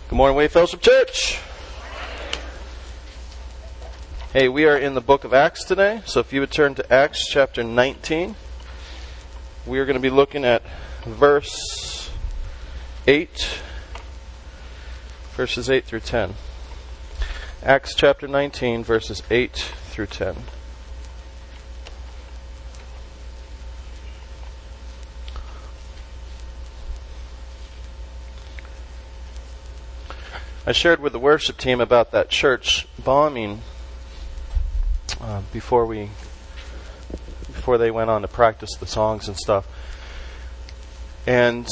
Good morning, Way Fellowship Church. Hey, we are in the book of Acts today. So if you would turn to Acts chapter 19, we are going to be looking at verse 8, verses 8 through 10. Acts chapter 19, verses 8 through 10. I shared with the worship team about that church bombing before they went on to practice the songs and stuff. And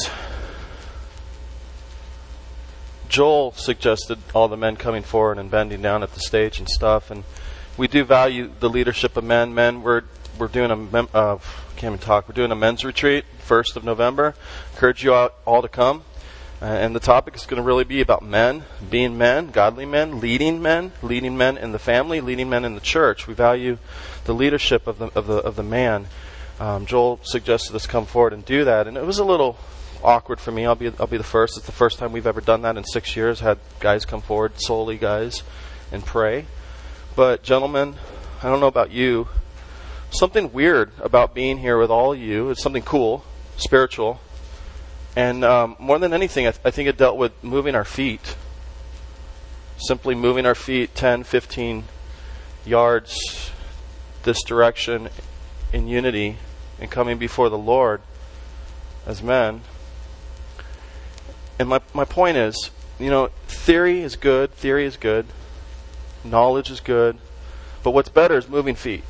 Joel suggested all the men coming forward and bending down at the stage and stuff. And we do value the leadership of men. We're doing We're doing a men's retreat, 1st of November. Encourage you all to come. And the topic is going to really be about men, being men, godly men, leading men in the family, leading men in the church. We value the leadership of the man. Joel suggested us come forward and do that, and it was a little awkward for me. I'll be the first. It's the first time we've ever done that in 6 years. Had guys come forward, solely guys, and pray. But gentlemen, I don't know about you. Something weird about being here with all of you. It's something cool, spiritual. And more than anything, I think it dealt with moving our feet. Simply moving our feet 10, 15 yards this direction in unity and coming before the Lord as men. And my point is, theory is good. Knowledge is good. But what's better is moving feet.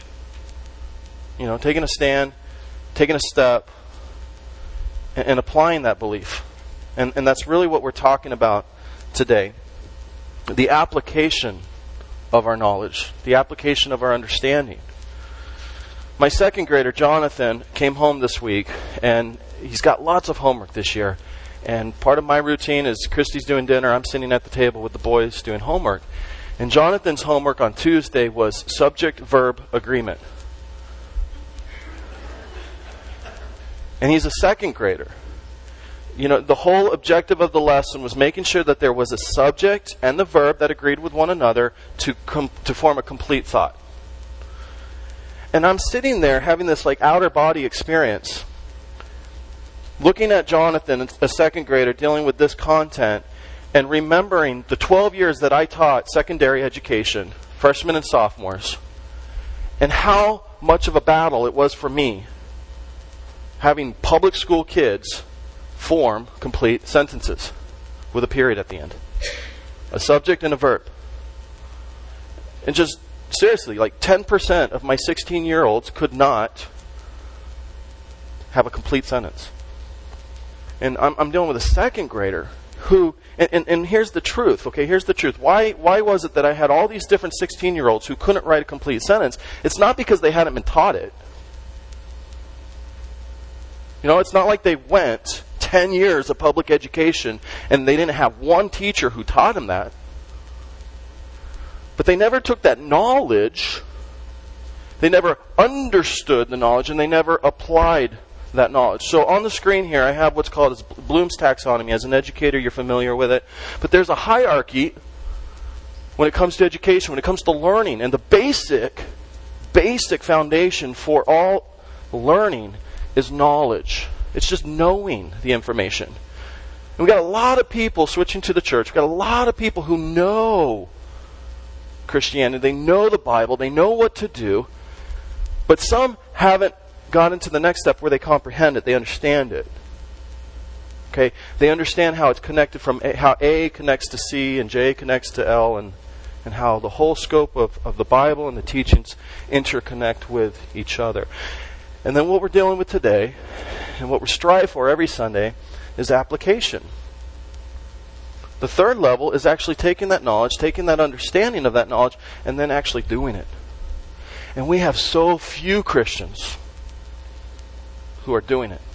Taking a stand, taking a step, and applying that belief. And that's really what we're talking about today. The application of our knowledge. The application of our understanding. My second grader, Jonathan, came home this week, and he's got lots of homework this year. And part of my routine is Christy's doing dinner, I'm sitting at the table with the boys doing homework. And Jonathan's homework on Tuesday was subject-verb agreement. And he's a second grader. The whole objective of the lesson was making sure that there was a subject and the verb that agreed with one another to form a complete thought. And I'm sitting there having this outer body experience, looking at Jonathan, a second grader, dealing with this content, and remembering the 12 years that I taught secondary education, freshmen and sophomores, and how much of a battle it was for me having public school kids form complete sentences with a period at the end. A subject and a verb. And just seriously, 10% of my 16-year-olds could not have a complete sentence. And I'm dealing with a second grader who, and here's the truth, okay? Here's the truth. Why was it that I had all these different 16-year-olds who couldn't write a complete sentence? It's not because they hadn't been taught it. It's not like they went 10 years of public education and they didn't have one teacher who taught them that. But they never took that knowledge, they never understood the knowledge, and they never applied that knowledge. So on the screen here, I have what's called Bloom's taxonomy. As an educator, you're familiar with it. But there's a hierarchy when it comes to education, when it comes to learning. And the basic foundation for all learning is knowledge. It's just knowing the information. And we've got a lot of people switching to the church. We've got a lot of people who know Christianity. They know the Bible. They know what to do. But some haven't gotten to the next step where they comprehend it. They understand it. Okay? They understand how it's connected from how A connects to C and J connects to L, and how the whole scope of the Bible and the teachings interconnect with each other. And then what we're dealing with today, and what we strive for every Sunday, is application. The third level is actually taking that knowledge, taking that understanding of that knowledge, and then actually doing it. And we have so few Christians who are doing it.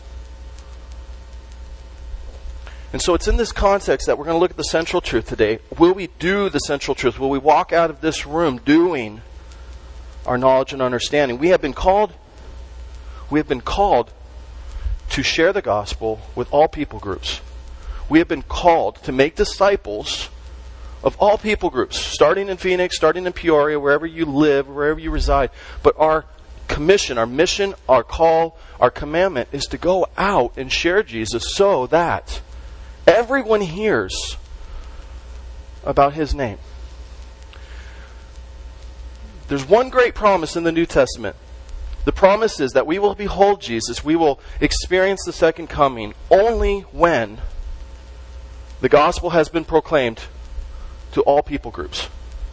And so it's in this context that we're going to look at the central truth today. Will we do the central truth? Will we walk out of this room doing our knowledge and understanding? We have been called to share the gospel with all people groups. We have been called to make disciples of all people groups, starting in Phoenix, starting in Peoria, wherever you live, wherever you reside. But our commission, our mission, our call, our commandment is to go out and share Jesus so that everyone hears about His name. There's one great promise in the New Testament. The promise is that we will behold Jesus, we will experience the second coming only when the gospel has been proclaimed to all people groups.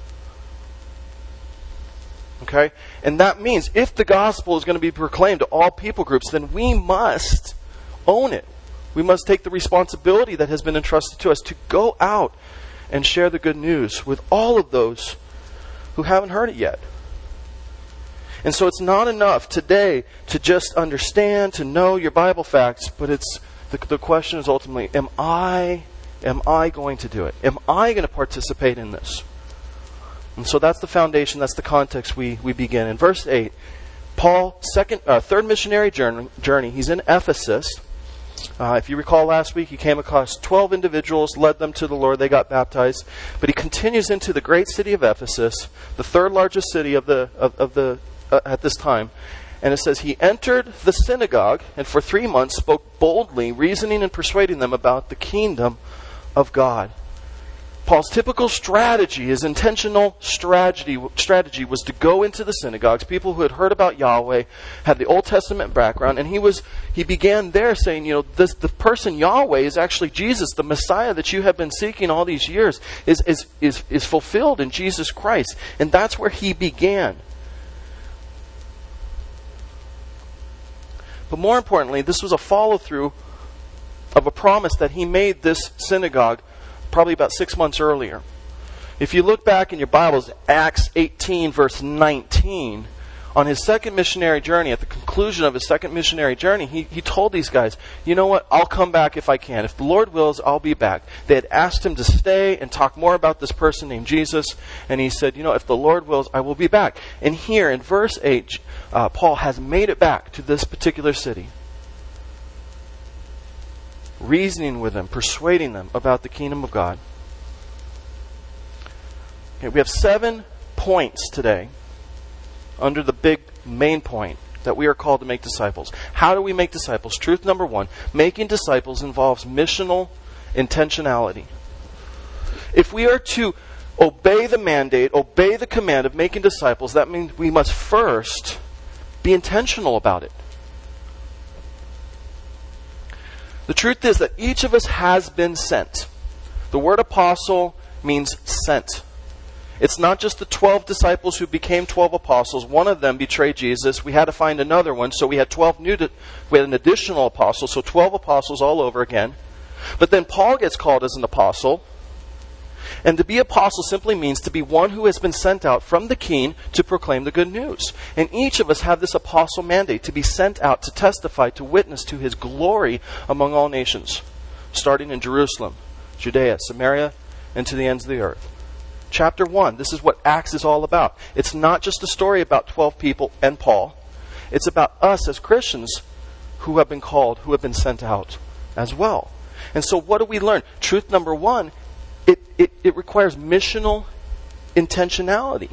Okay? And that means if the gospel is going to be proclaimed to all people groups, then we must own it. We must take the responsibility that has been entrusted to us to go out and share the good news with all of those who haven't heard it yet. And so it's not enough today to just understand, to know your Bible facts, but it's the question is ultimately, am I going to do it? Am I going to participate in this? And so that's the foundation, that's the context we begin. In verse 8, Paul, third missionary journey, he's in Ephesus. If you recall last week, he came across 12 individuals, led them to the Lord, they got baptized. But he continues into the great city of Ephesus, the third largest city of the at this time. And it says, he entered the synagogue and for 3 months spoke boldly, reasoning and persuading them about the kingdom of God. Paul's typical strategy, his intentional strategy was to go into the synagogues, people who had heard about Yahweh, had the Old Testament background, and he began there saying, the person Yahweh is actually Jesus, the Messiah that you have been seeking all these years is fulfilled in Jesus Christ. And that's where he began. But more importantly, this was a follow-through of a promise that he made this synagogue probably about 6 months earlier. If you look back in your Bibles, Acts 18 verse 19, on his second missionary journey, at the conclusion of his second missionary journey, he told these guys, you know what, I'll come back if I can. If the Lord wills, I'll be back. They had asked him to stay and talk more about this person named Jesus, and he said, if the Lord wills, I will be back. And here in verse 8, Paul has made it back to this particular city, reasoning with them, persuading them about the kingdom of God. Okay, we have 7 points today under the big main point that we are called to make disciples. How do we make disciples? Truth number 1, making disciples involves missional intentionality. If we are to obey the mandate, obey the command of making disciples, that means we must first be intentional about it. The truth is that each of us has been sent. The word apostle means sent. It's not just the 12 disciples who became 12 apostles. One of them betrayed Jesus. We had to find another one, so we had we had an additional apostle, so 12 apostles all over again. But then Paul gets called as an apostle. And to be apostle simply means to be one who has been sent out from the king to proclaim the good news. And each of us have this apostle mandate to be sent out to testify, to witness to his glory among all nations, starting in Jerusalem, Judea, Samaria, and to the ends of the earth. Chapter 1, this is what Acts is all about. It's not just a story about 12 people and Paul. It's about us as Christians who have been called, who have been sent out as well. And so what do we learn? Truth number 1, it requires missional intentionality.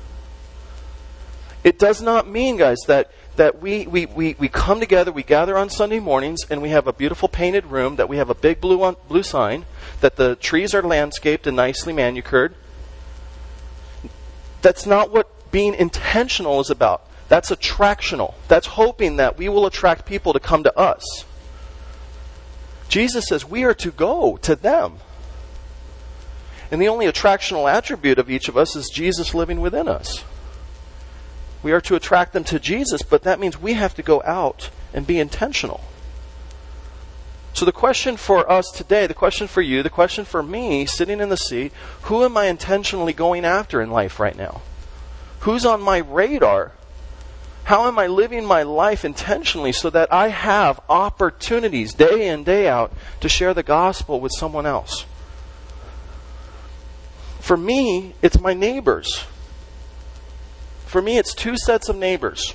It does not mean, guys, that we come together, we gather on Sunday mornings, and we have a beautiful painted room, that we have a big blue sign, that the trees are landscaped and nicely manicured. That's not what being intentional is about. That's attractional. That's hoping that we will attract people to come to us. Jesus says we are to go to them. And the only attractional attribute of each of us is Jesus living within us. We are to attract them to Jesus, but that means we have to go out and be intentional. So the question for us today, the question for you, the question for me, sitting in the seat, who am I intentionally going after in life right now? Who's on my radar? How am I living my life intentionally so that I have opportunities day in, day out to share the gospel with someone else? For me, it's my neighbors. For me, it's 2 sets of neighbors.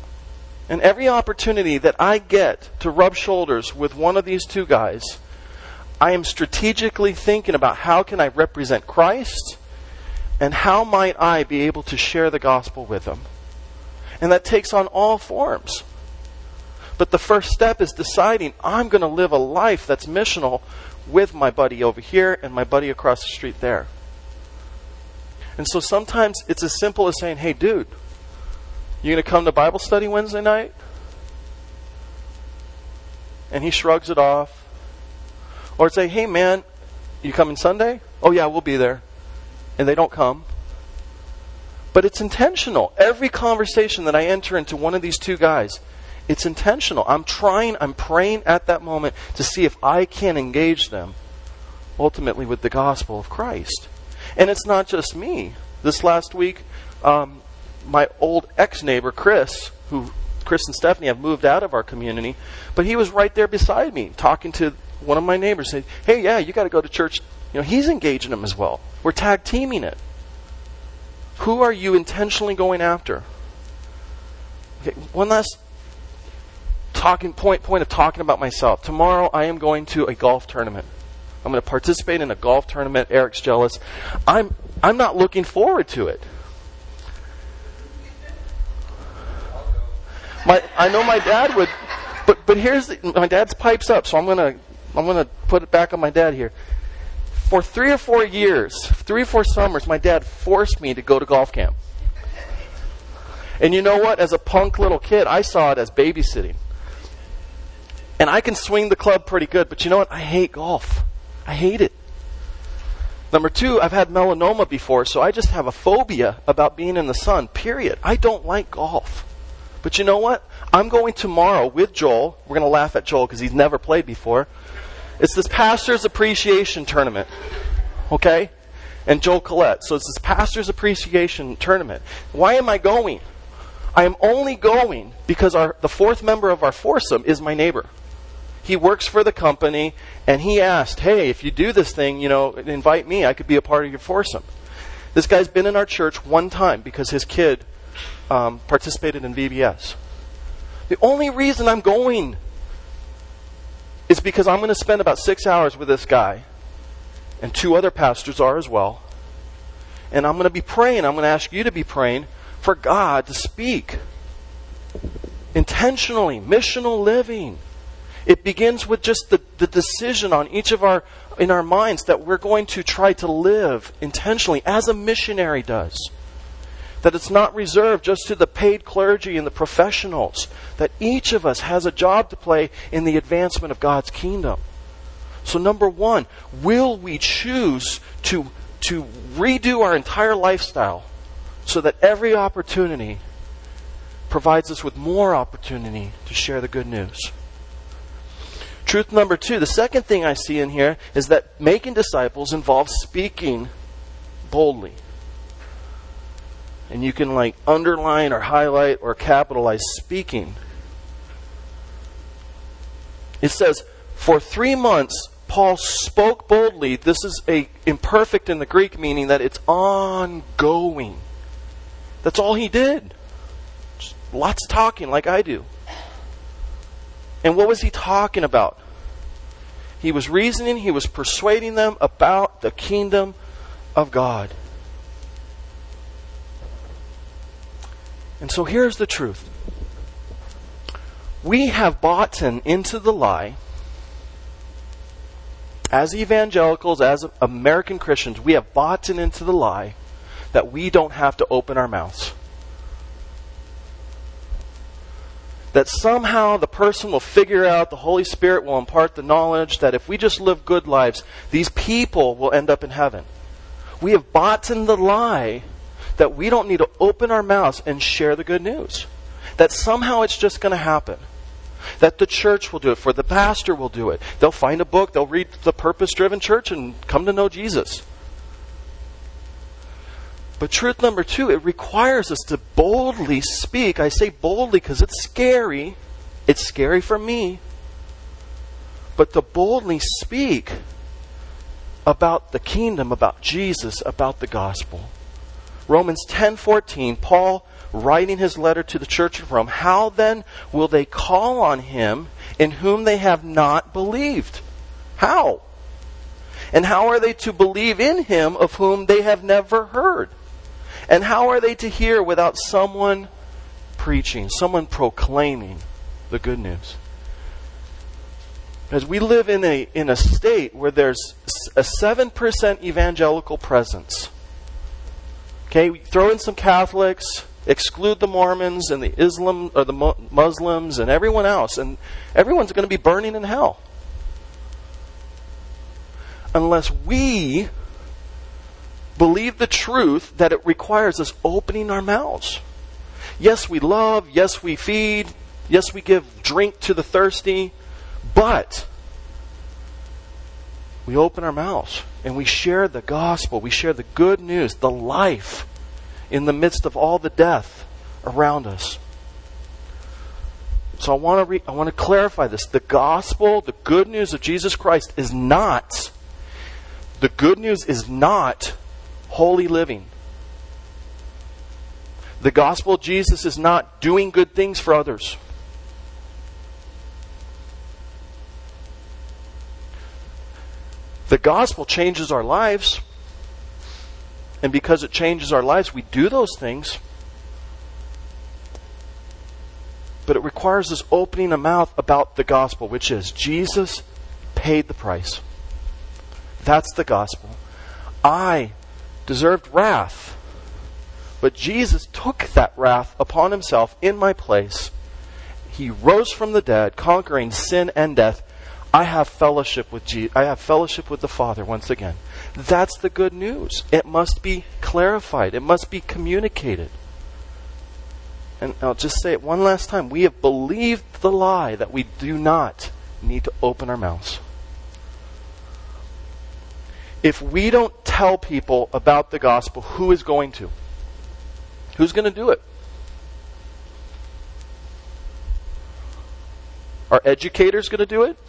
And every opportunity that I get to rub shoulders with one of these 2 guys, I am strategically thinking about how can I represent Christ and how might I be able to share the gospel with them. And that takes on all forms. But the first step is deciding I'm going to live a life that's missional with my buddy over here and my buddy across the street there. And so sometimes it's as simple as saying, hey dude, you going to come to Bible study Wednesday night? And he shrugs it off. Or say, hey man, you coming Sunday? Oh yeah, we'll be there. And they don't come. But it's intentional. Every conversation that I enter into one of these two guys, it's intentional. I'm praying at that moment to see if I can engage them ultimately with the gospel of Christ. And it's not just me. This last week, my old ex-neighbor, Chris and Stephanie have moved out of our community, but he was right there beside me talking to one of my neighbors, saying, hey, yeah, you got to go to church. He's engaging them as well. We're tag teaming it. Who are you intentionally going after? Okay, one last point of talking about myself. Tomorrow I am going to a golf tournament. I'm going to participate in a golf tournament. Eric's jealous. I'm not looking forward to it. I know my dad would, but my dad's pipes up, so I'm gonna put it back on my dad here. For 3 or 4 years, 3 or 4 summers, my dad forced me to go to golf camp. And you know what? As a punk little kid, I saw it as babysitting. And I can swing the club pretty good, but you know what? I hate golf. I hate it. Number 2, I've had melanoma before, so I just have a phobia about being in the sun, period. I don't like golf. But you know what? I'm going tomorrow with Joel. We're going to laugh at Joel because he's never played before. It's this Pastor's Appreciation Tournament. Okay? And Joel Collette. So it's this Pastor's Appreciation Tournament. Why am I going? I am only going because the 4th member of our foursome is my neighbor. He works for the company, and he asked, hey, if you do this thing, invite me. I could be a part of your foursome. This guy's been in our church one time because his kid participated in VBS. The only reason I'm going is because I'm going to spend about 6 hours with this guy, and 2 other pastors are as well. And I'm going to be praying. I'm going to ask you to be praying for God to speak intentionally, missional living. It begins with just the decision on each of in our minds that we're going to try to live intentionally as a missionary does. That it's not reserved just to the paid clergy and the professionals. That each of us has a job to play in the advancement of God's kingdom. So number 1, will we choose to redo our entire lifestyle so that every opportunity provides us with more opportunity to share the good news? Truth number 2, the second thing I see in here is that making disciples involves speaking boldly. And you can underline or highlight or capitalize speaking. It says, for 3 months, Paul spoke boldly. This is imperfect in the Greek, meaning that it's ongoing. That's all he did. Just lots of talking like I do. And what was he talking about? He was reasoning, he was persuading them about the kingdom of God. And so here's the truth. We have bought into the lie, as evangelicals, as American Christians, we have bought into the lie that we don't have to open our mouths. That somehow the person will figure out, the Holy Spirit will impart the knowledge that if we just live good lives, these people will end up in heaven. We have bought in the lie that we don't need to open our mouths and share the good news. That somehow it's just going to happen. That the church will do it, for the pastor will do it. They'll find a book, they'll read The Purpose-Driven Church and come to know Jesus. But truth number 2, it requires us to boldly speak. I say boldly because it's scary. It's scary for me. But to boldly speak about the kingdom, about Jesus, about the gospel. Romans 10:14, Paul writing his letter to the church of Rome, how then will they call on him in whom they have not believed? How? And how are they to believe in him of whom they have never heard? And how are they to hear without someone preaching, someone proclaiming the good news? Because we live in a state where there's a 7% evangelical presence. Okay, we throw in some Catholics, exclude the Mormons and the Islam or the Muslims and everyone else, and everyone's going to be burning in hell. Unless we believe the truth that it requires us opening our mouths. Yes, we love. Yes, we feed. Yes, we give drink to the thirsty. But we open our mouths and we share the gospel. We share the good news, the life in the midst of all the death around us. So I want to clarify this. The gospel, the good news of Jesus Christ is not holy living. The gospel of Jesus is not doing good things for others. The gospel changes our lives. And because it changes our lives, we do those things. But it requires us opening a mouth about the gospel, which is Jesus paid the price. That's the gospel. I deserved wrath. But Jesus took that wrath upon himself in my place. He rose from the dead, conquering sin and death. I have fellowship with Jesus. I have fellowship with the Father once again. That's the good news. It must be clarified. It must be communicated. And I'll just say it one last time. We have believed the lie that we do not need to open our mouths. If we don't tell people about the gospel, who is going to? Who's going to do it? Are educators going to do it?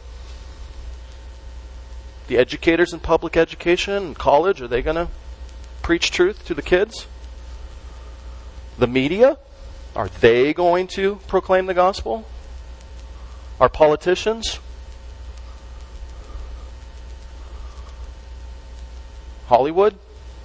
The educators in public education and college, are they going to preach truth to the kids? The media, are they going to proclaim the gospel? Our politicians? Hollywood?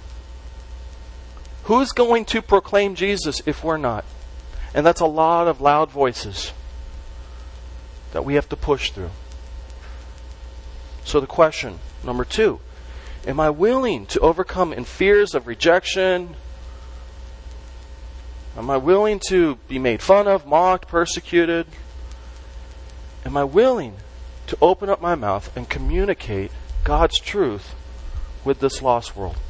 Who's going to proclaim Jesus if we're not? And that's a lot of loud voices that we have to push through. So the question, number 2, am I willing to overcome in fears of rejection? Am I willing to be made fun of, mocked, persecuted? Am I willing to open up my mouth and communicate God's truth with this lost world?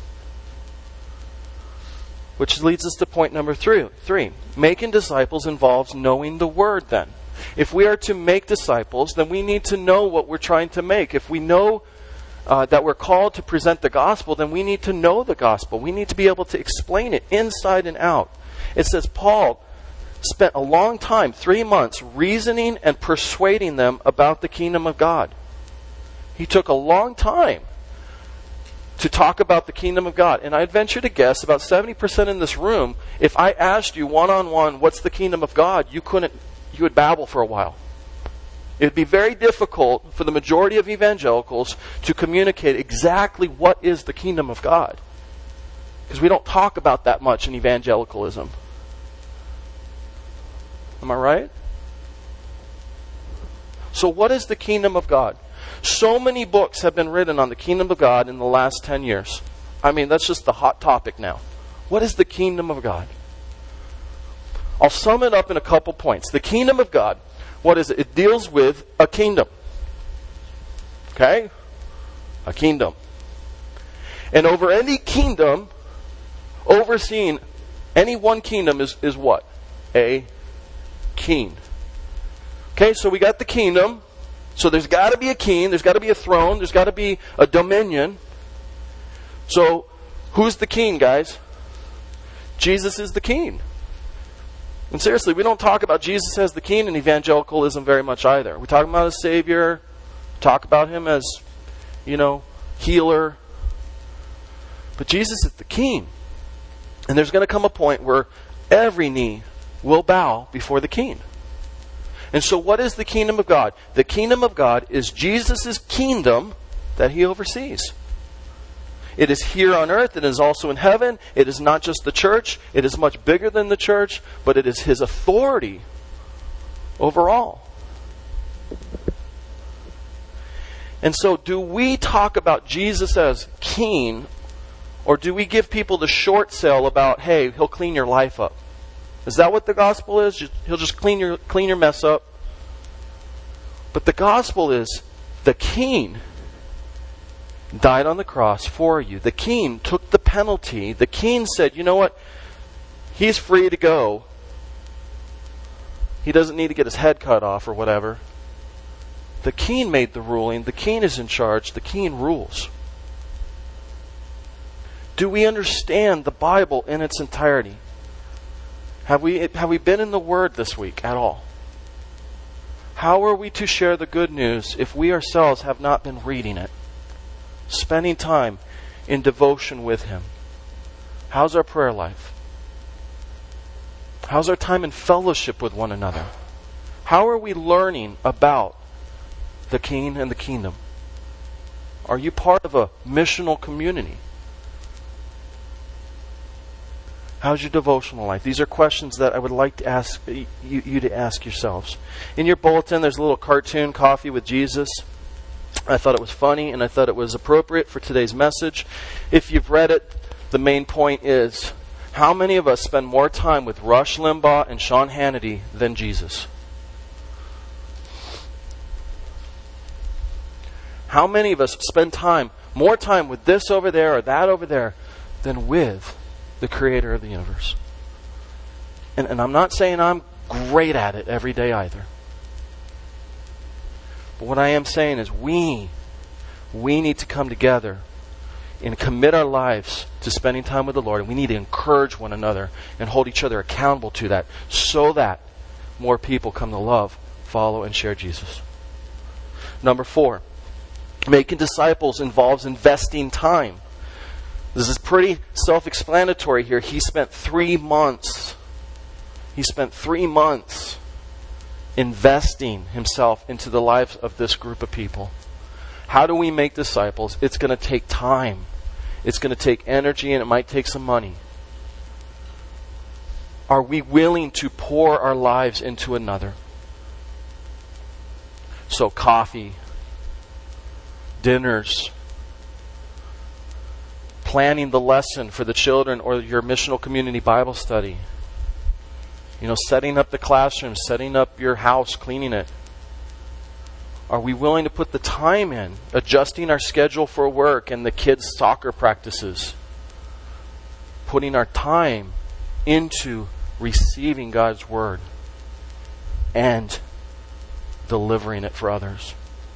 Which leads us to point number 3. Making disciples involves knowing the word then. If we are to make disciples, then we need to know what we're trying to make. If we know that we're called to present the gospel, then we need to know the gospel. We need to be able to explain it inside and out. It says Paul spent a long time, 3 months, reasoning and persuading them about the kingdom of God. He took a long time to talk about the kingdom of God. And I'd venture to guess about 70% in this room, if I asked you one-on-one, what's the kingdom of God, you would babble for a while. It would be very difficult for the majority of evangelicals to communicate exactly what is the kingdom of God. Because we don't talk about that much in evangelicalism. Am I right? So what is the kingdom of God? So many books have been written on the kingdom of God in the last 10 years. I mean, that's just the hot topic now. What is the kingdom of God? I'll sum it up in a couple points. The kingdom of God, what is it? It deals with a kingdom. Okay? A kingdom. And over any kingdom, overseeing any one kingdom is what? A king. Okay, so we got the kingdom. So there's got to be a king, there's got to be a throne, there's got to be a dominion. So who's the king, guys? Jesus is the king. And seriously, we don't talk about Jesus as the king in evangelicalism very much either. We talk about as Savior, talk about him as, healer. But Jesus is the king. And there's going to come a point where every knee will bow before the king. And so what is the kingdom of God? The kingdom of God is Jesus' kingdom that he oversees. It is here on earth. It is also in heaven. It is not just the church. It is much bigger than the church, but it is His authority over all. And so, do we talk about Jesus as king, or do we give people the short sale about, hey, He'll clean your life up? Is that what the gospel is? He'll just clean your mess up? But the gospel is the king died on the cross for you. The king took the penalty. The king said, you know what? He's free to go. He doesn't need to get his head cut off or whatever. The king made the ruling. The king is in charge. The king rules. Do we understand the Bible in its entirety? Have we been in the Word this week at all? How are we to share the good news if we ourselves have not been reading it? Spending time in devotion with Him. How's our prayer life? How's our time in fellowship with one another? How are we learning about the King and the kingdom? Are you part of a missional community? How's your devotional life? These are questions that I would like to ask you to ask yourselves. In your bulletin, there's a little cartoon, Coffee with Jesus. I thought it was funny, and I thought it was appropriate for today's message. If you've read it, the main point is, how many of us spend more time with Rush Limbaugh and Sean Hannity than Jesus? How many of us spend more time with this over there or that over there than with the Creator of the universe? And I'm not saying I'm great at it every day either. But what I am saying is we need to come together and commit our lives to spending time with the Lord. And we need to encourage one another and hold each other accountable to that, so that more people come to love, follow, and share Jesus. Number 4, making disciples involves investing time. This is pretty self-explanatory here. He spent 3 months. He spent 3 months investing himself into the lives of this group of people. How do we make disciples? It's going to take time. It's going to take energy, and it might take some money. Are we willing to pour our lives into another? So coffee, dinners, planning the lesson for the children or your missional community Bible study. Setting up the classroom, setting up your house, cleaning it. Are we willing to put the time in, adjusting our schedule for work and the kids' soccer practices? Putting our time into receiving God's Word and delivering it for others.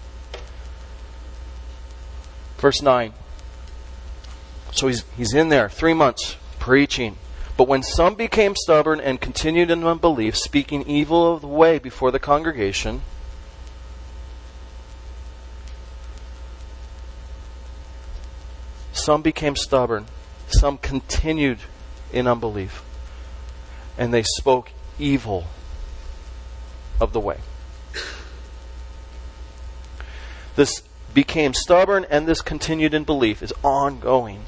Verse 9. So he's in there 3 months preaching. But when some became stubborn and continued in unbelief, speaking evil of the way before the congregation, some became stubborn, some continued in unbelief, and they spoke evil of the way. This became stubborn and this continued in belief is ongoing.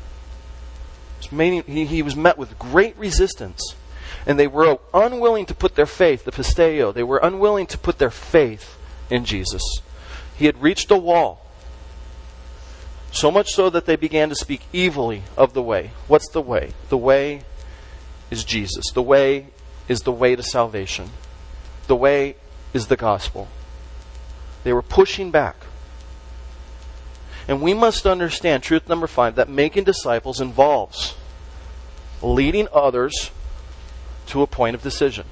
He was met with great resistance, and they were unwilling to put their faith, the pisteo, they were unwilling to put their faith in Jesus. He had reached a wall. So much so that they began to speak evilly of the way. What's the way? The way is Jesus. The way is the way to salvation. The way is the gospel. They were pushing back. And we must understand, truth number 5, that making disciples involves leading others to a point of decision.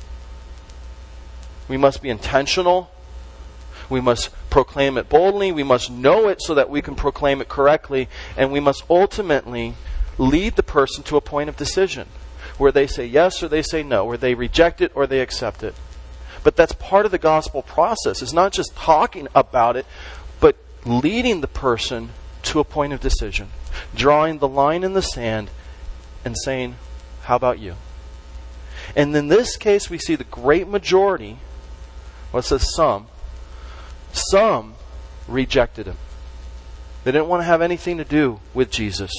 We must be intentional. We must proclaim it boldly. We must know it so that we can proclaim it correctly. And we must ultimately lead the person to a point of decision, where they say yes or they say no, where they reject it or they accept it. But that's part of the gospel process. It's not just talking about it, but leading the person to a point of decision. Drawing the line in the sand and saying, how about you? And in this case, we see the great majority, well, it says some rejected him. They didn't want to have anything to do with Jesus.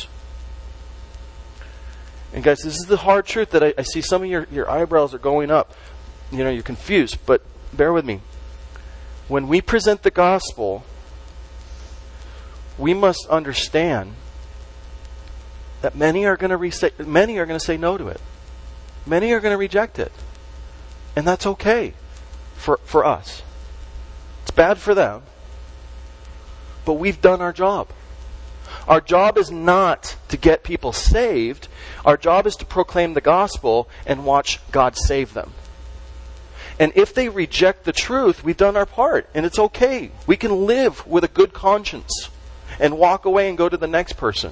And guys, this is the hard truth that I see some of your eyebrows are going up. You're confused, but bear with me. When we present the gospel, we must understand that many are going to say no to it. Many are going to reject it. And that's okay for us. It's bad for them. But we've done our job. Our job is not to get people saved. Our job is to proclaim the gospel and watch God save them. And if they reject the truth, we've done our part. And it's okay. We can live with a good conscience and walk away and go to the next person.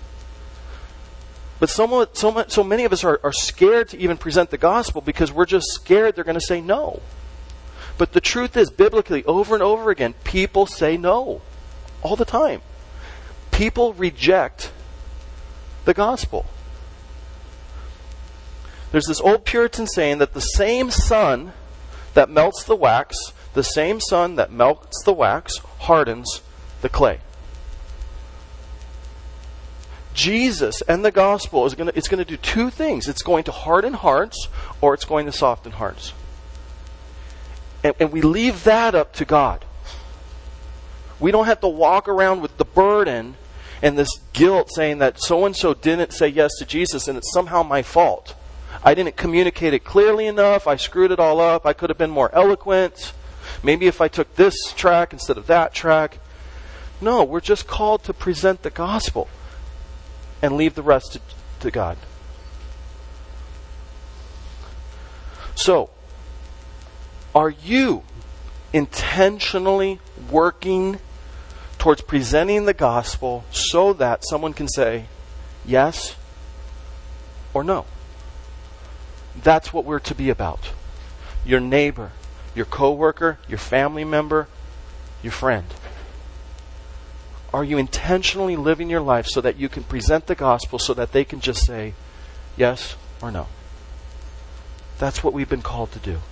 But so many of us are scared to even present the gospel because we're just scared they're going to say no. But the truth is, biblically, over and over again, people say no. All the time. People reject the gospel. There's this old Puritan saying that the same sun that melts the wax, hardens the clay. Jesus and the gospel it's going to do two things. It's going to harden hearts, or it's going to soften hearts. And we leave that up to God. We don't have to walk around with the burden and this guilt saying that so-and-so didn't say yes to Jesus and it's somehow my fault. I didn't communicate it clearly enough. I screwed it all up. I could have been more eloquent. Maybe if I took this track instead of that track. No, we're just called to present the gospel and leave the rest to God. So, are you intentionally working towards presenting the gospel so that someone can say yes or no? That's what we're to be about. Your neighbor, your coworker, your family member, your friend. Are you intentionally living your life so that you can present the gospel so that they can just say yes or no? That's what we've been called to do.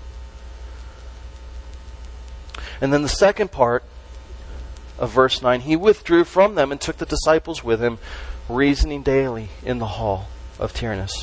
And then the second part of verse 9, he withdrew from them and took the disciples with him, reasoning daily in the hall of Tyrannus.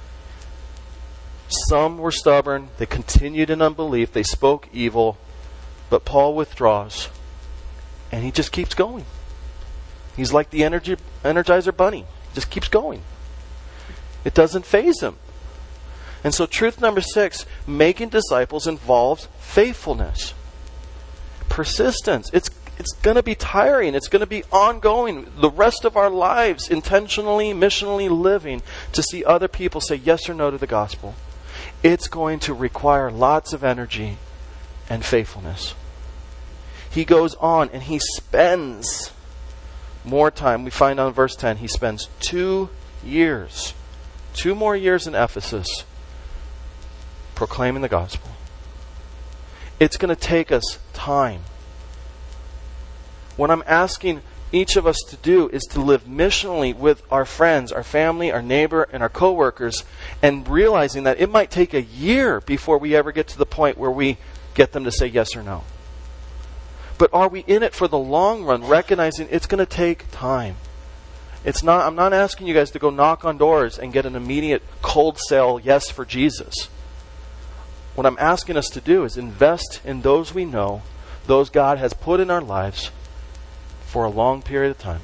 Some were stubborn, they continued in unbelief, they spoke evil, but Paul withdraws, and he just keeps going. He's like the Energizer Bunny, just keeps going. It doesn't faze him. And so truth number 6, making disciples involves faithfulness. Persistence. It's going to be tiring. It's going to be ongoing. The rest of our lives, intentionally, missionally living to see other people say yes or no to the gospel. It's going to require lots of energy and faithfulness. He goes on and he spends more time. We find out in verse 10, he spends 2 years, 2 more years in Ephesus proclaiming the gospel. It's going to take us time. What I'm asking each of us to do is to live missionally with our friends, our family, our neighbor, and our coworkers, and realizing that it might take a year before we ever get to the point where we get them to say yes or no. But are we in it for the long run, recognizing it's going to take time? I'm not asking you guys to go knock on doors and get an immediate cold sale yes for Jesus. What I'm asking us to do is invest in those we know, those God has put in our lives for a long period of time,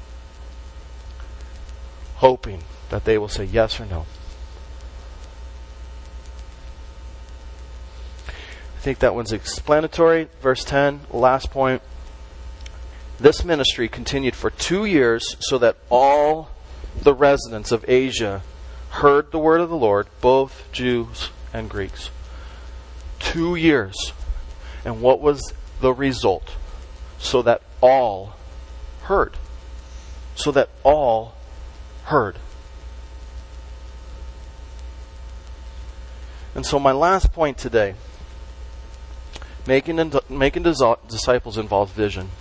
hoping that they will say yes or no. I think that one's explanatory. Verse 10, last point. This ministry continued for 2 years so that all the residents of Asia heard the word of the Lord, both Jews and Greeks. 2 years. And what was the result? So that all heard. So that all heard. And so my last point today, making disciples involves vision.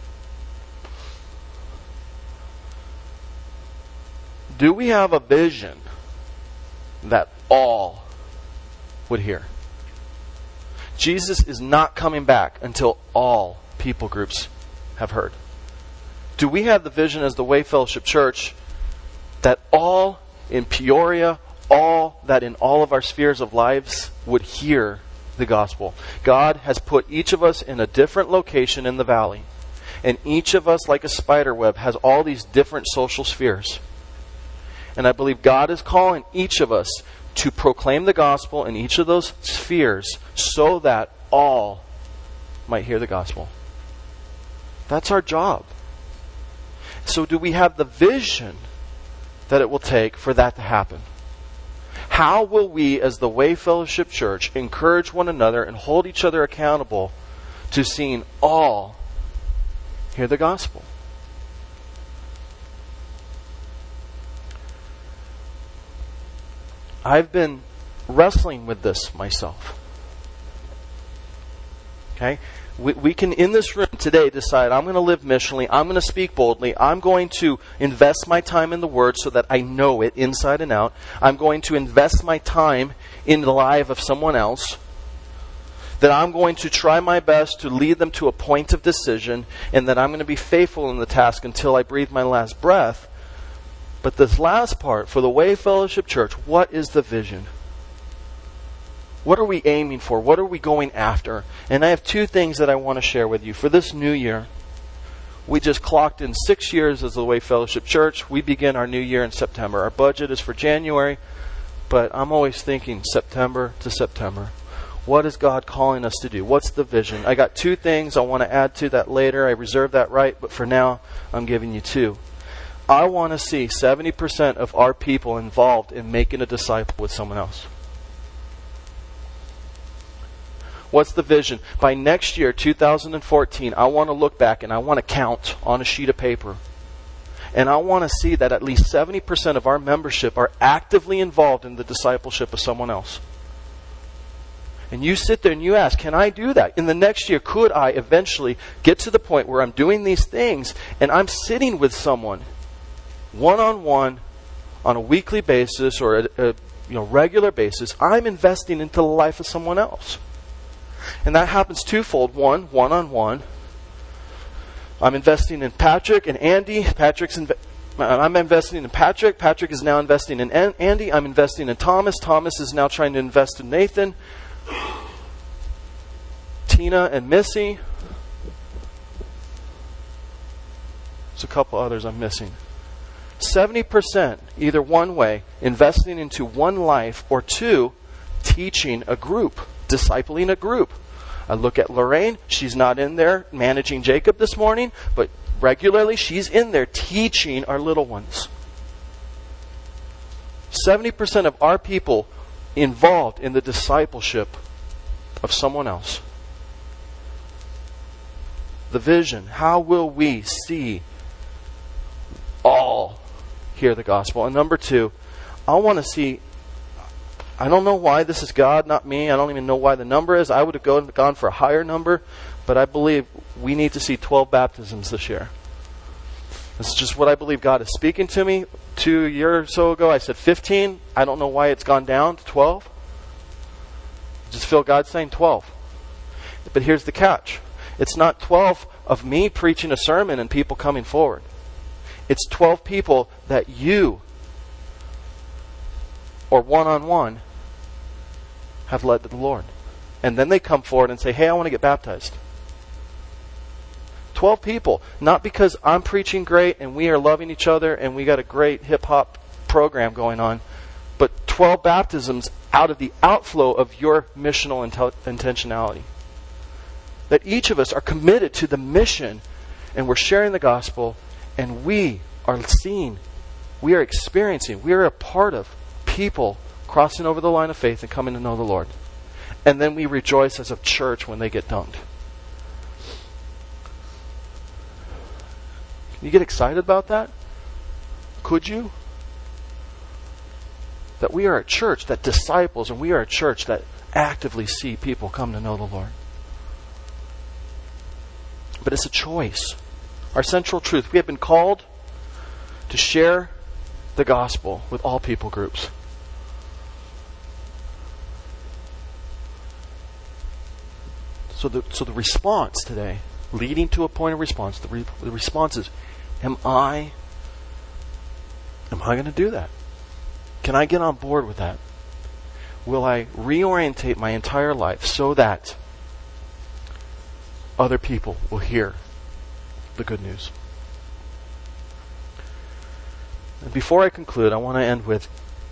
Do we have a vision that all would hear? Jesus is not coming back until all people groups have heard. Do we have the vision as the Way Fellowship Church that all in Peoria, all that in all of our spheres of lives would hear the gospel? God has put each of us in a different location in the valley. And each of us, like a spider web, has all these different social spheres. And I believe God is calling each of us to proclaim the gospel in each of those spheres so that all might hear the gospel. That's our job. So do we have the vision that it will take for that to happen? How will we, as the Way Fellowship Church, encourage one another and hold each other accountable to seeing all hear the gospel? I've been wrestling with this myself. Okay? We can, in this room today, decide, I'm going to live missionally, I'm going to speak boldly, I'm going to invest my time in the Word so that I know it inside and out. I'm going to invest my time in the life of someone else. That I'm going to try my best to lead them to a point of decision, and that I'm going to be faithful in the task until I breathe my last breath. But this last part, for the Way Fellowship Church, what is the vision? What are we aiming for? What are we going after? And I have two things that I want to share with you. For this new year, we just clocked in 6 years as the Way Fellowship Church. We begin our new year in September. Our budget is for January, but I'm always thinking September to September. What is God calling us to do? What's the vision? I got two things. I want to add to that later. I reserve that right, but for now, I'm giving you two. I want to see 70% of our people involved in making a disciple with someone else. What's the vision? By next year, 2014, I want to look back and I want to count on a sheet of paper. And I want to see that at least 70% of our membership are actively involved in the discipleship of someone else. And you sit there and you ask, can I do that? In the next year, could I eventually get to the point where I'm doing these things and I'm sitting with someone one-on-one on a weekly basis or a regular basis? I'm investing into the life of someone else. And that happens twofold. One-on-one. I'm investing in Patrick and Andy. I'm investing in Patrick. Patrick is now investing in Andy. I'm investing in Thomas. Thomas is now trying to invest in Nathan. Tina and Missy. There's a couple others I'm missing. 70% either one way, investing into one life, or two, teaching a group, discipling a group. I look at Lorraine. She's not in there managing Jacob this morning, but regularly she's in there teaching our little ones. 70% of our people involved in the discipleship of someone else. The vision. How will we see all hear the gospel? And number two, I want to see, I don't know why this is God, not me. I don't even know why the number is. I would have gone for a higher number, but I believe we need to see 12 baptisms this year. This is just what I believe God is speaking to me. 2 years or so ago, I said 15. I don't know why it's gone down to 12. I just feel God saying 12. But here's the catch. It's not 12 of me preaching a sermon and people coming forward. It's 12 people that you, or one-on-one, have led to the Lord. And then they come forward and say, hey, I want to get baptized. 12 people. Not because I'm preaching great and we are loving each other and we got a great hip-hop program going on, but 12 baptisms out of the outflow of your missional intentionality. That each of us are committed to the mission and we're sharing the gospel and we are seeing, we are experiencing, we are a part of people crossing over the line of faith and coming to know the Lord. And then we rejoice as a church when they get dunked. Can you get excited about that? Could you? That we are a church that disciples, and we are a church that actively see people come to know the Lord. But it's a choice. Our central truth, we have been called to share the gospel with all people groups. So the response today, leading to a point of response, the response is, Am I going to do that? Can I get on board with that? Will I reorientate my entire life so that other people will hear the good news? And before I conclude, I want to end with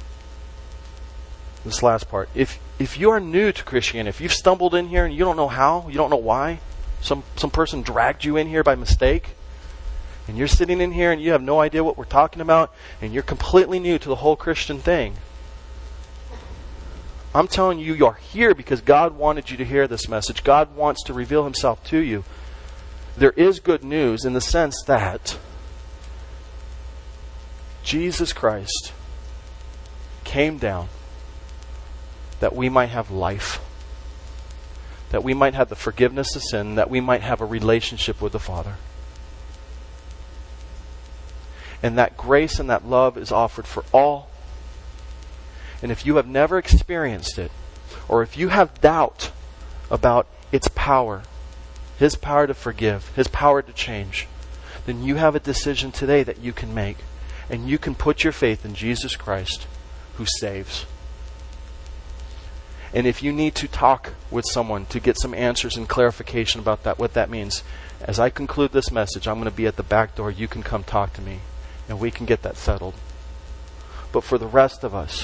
this last part. If you are new to Christianity, if you've stumbled in here and you don't know how, you don't know why, some person dragged you in here by mistake, and you're sitting in here and you have no idea what we're talking about, and you're completely new to the whole Christian thing, I'm telling you, you're here because God wanted you to hear this message. God wants to reveal Himself to you. There is good news in the sense that Jesus Christ came down that we might have life, that we might have the forgiveness of sin, that we might have a relationship with the Father. And that grace and that love is offered for all. And if you have never experienced it, or if you have doubt about its power, His power to forgive, His power to change, then you have a decision today that you can make. And you can put your faith in Jesus Christ, who saves. And if you need to talk with someone to get some answers and clarification about that, what that means, as I conclude this message, I'm going to be at the back door. You can come talk to me, and we can get that settled. But for the rest of us,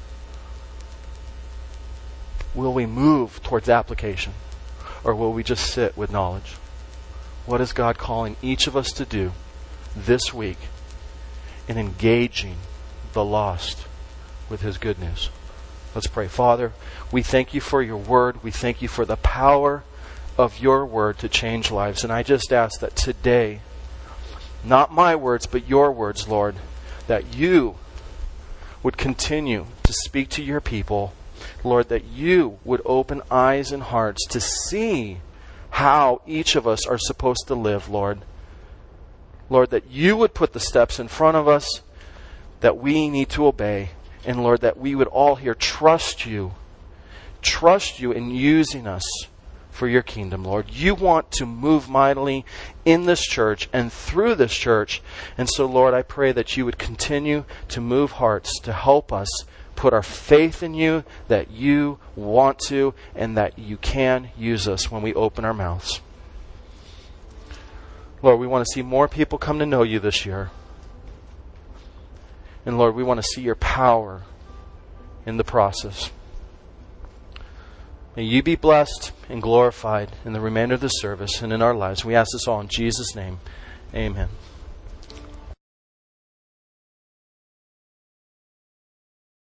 will we move towards application, or will we just sit with knowledge? What is God calling each of us to do this week in engaging the lost with His good news? Let's pray. Father, we thank You for Your Word. We thank You for the power of Your Word to change lives. And I just ask that today, not my words, but Your words, Lord, that You would continue to speak to Your people. Lord, that You would open eyes and hearts to see how each of us are supposed to live, Lord. Lord, that You would put the steps in front of us that we need to obey. And Lord, that we would all here trust You in using us for Your kingdom, Lord. You want to move mightily in this church and through this church. And so, Lord, I pray that You would continue to move hearts to help us put our faith in You, that You want to and that You can use us when we open our mouths. Lord, we want to see more people come to know You this year. And Lord, we want to see Your power in the process. May You be blessed and glorified in the remainder of the service and in our lives. We ask this all in Jesus' name. Amen.